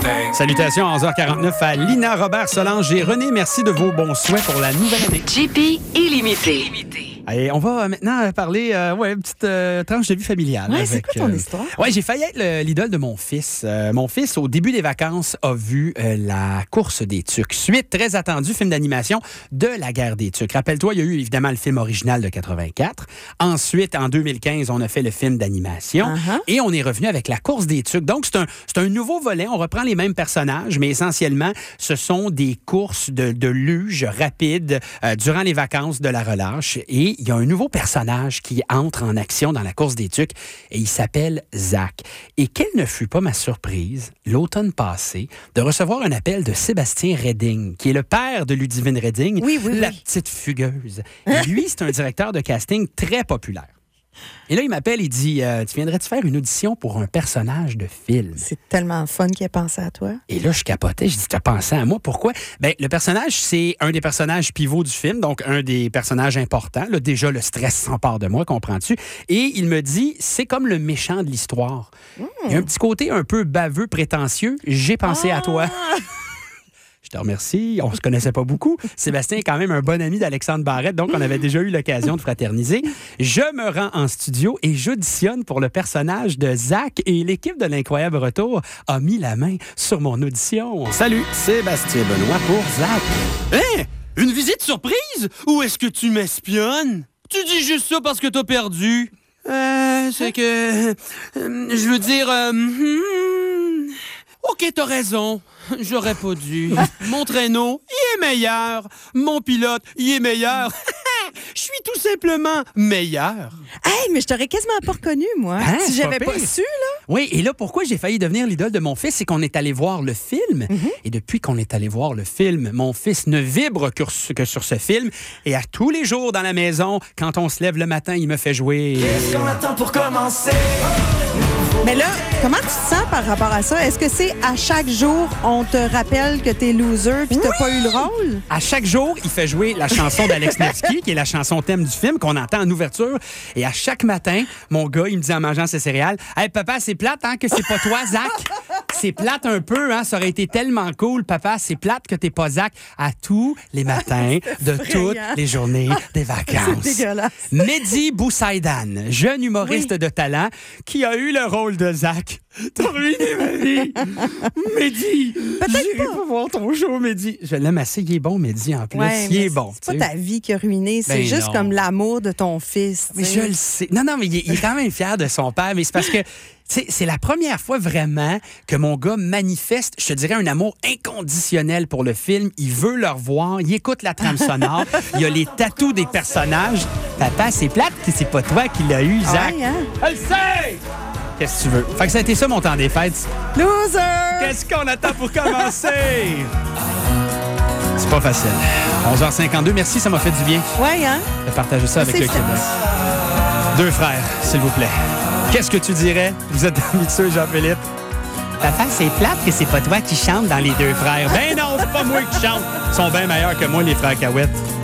Salutations à 11h49 à Lina, Robert, Solange et René. Merci de vos bons souhaits pour la nouvelle année. JP illimité. Allez, on va maintenant parler une petite tranche de vie familiale. Ouais, c'est quoi ton histoire? Ouais, j'ai failli être l'idole de mon fils. Mon fils, au début des vacances, a vu la course des tucs. Suite très attendue, film d'animation de la guerre des tucs. Rappelle-toi, il y a eu évidemment le film original de 84. Ensuite, en 2015, on a fait le film d'animation. Et on est revenu avec la course des tucs. Donc, c'est un nouveau volet. On reprend les mêmes personnages, mais essentiellement, ce sont des courses de luge rapides durant les vacances de la relâche. Et il y a un nouveau personnage qui entre en action dans la course des tucs et il s'appelle Zach. Et quelle ne fut pas ma surprise, l'automne passé, de recevoir un appel de Sébastien Redding, qui est le père de Ludivine Redding, la petite fugueuse. Et lui, c'est un directeur de casting très populaire. Et là, il m'appelle, il dit tu viendrais-tu faire une audition pour un personnage de film? C'est tellement fun qu'il a pensé à toi. Et là, je capotais. Je dis, t'as pensé à moi? Pourquoi? Bien, le personnage, c'est un des personnages pivots du film, donc un des personnages importants. Là, déjà, le stress s'empare de moi, comprends-tu? Et il me dit, c'est comme le méchant de l'histoire. Il y a un petit côté un peu baveux, prétentieux. J'ai pensé à toi. Je te remercie. On se connaissait pas beaucoup. Sébastien est quand même un bon ami d'Alexandre Barrette, donc on avait déjà eu l'occasion de fraterniser. Je me rends en studio et j'auditionne pour le personnage de Zach et l'équipe de l'Incroyable Retour a mis la main sur mon audition. Salut, Sébastien Benoît pour Zach. Hein? Une visite surprise? Ou est-ce que tu m'espionnes? Tu dis juste ça parce que t'as perdu? C'est que... je veux dire... OK, t'as raison. J'aurais pas dû. Mon traîneau, il est meilleur. Mon pilote, il est meilleur. Je suis tout simplement meilleur. Hey, mais je t'aurais quasiment pas reconnu, moi. Hein, si j'avais pas pire. su, là. Oui, et là, pourquoi j'ai failli devenir l'idole de mon fils, c'est qu'on est allé voir le film. Et depuis qu'on est allé voir le film, mon fils ne vibre que sur ce film. Et à tous les jours dans la maison, quand on se lève le matin, il me fait jouer. Qu'est-ce qu'on attend pour commencer? Mais là, comment tu te sens par rapport à ça? Est-ce que c'est à chaque jour, on te rappelle que t'es loser puis t'as pas eu le rôle? À chaque jour, il fait jouer la chanson d'Alex Nevsky, qui est la chanson thème du film qu'on entend en ouverture. Et à chaque matin, mon gars, il me dit en mangeant ses céréales, « Hey, papa, c'est plate, hein, que c'est pas toi, Zach? C'est plate un peu, hein? Ça aurait été tellement cool, papa. C'est plate que t'es pas Zach. » À tous les matins de toutes les journées des vacances. C'est dégueulasse. Mehdi Boussaïdan, jeune humoriste de talent, qui a eu le rôle de Zach. T'as ruiné ma vie! Mehdi! J'irai pas voir ton show, Mehdi. Je l'aime assez. Il est bon, Mehdi, en plus. Ouais, il est bon. C'est pas ta vie qui a ruiné. C'est juste non. comme l'amour de ton fils. Mais je le sais. Non, mais il est quand même fier de son père. Mais c'est parce que c'est la première fois vraiment que mon gars manifeste, je te dirais, un amour inconditionnel pour le film. Il veut le revoir. Il écoute la trame sonore. Il y a les tatous des personnages. Papa, c'est plate que c'est pas toi qui l'as eu, Zach. Ouais, hein? Je le sais! Qu'est-ce que tu veux? Fait que ça a été ça, mon temps des fêtes. Loser! Qu'est-ce qu'on attend pour commencer? C'est pas facile. 11h52, merci, ça m'a fait du bien Ouais, hein? de partager ça avec le Québec. Deux frères, s'il vous plaît. Qu'est-ce que tu dirais? Vous êtes habitué, Jean-Philippe? Papa, c'est plate que c'est pas toi qui chante dans les deux frères. Ben non, c'est pas moi qui chante. Ils sont bien meilleurs que moi, les frères Cahouettes.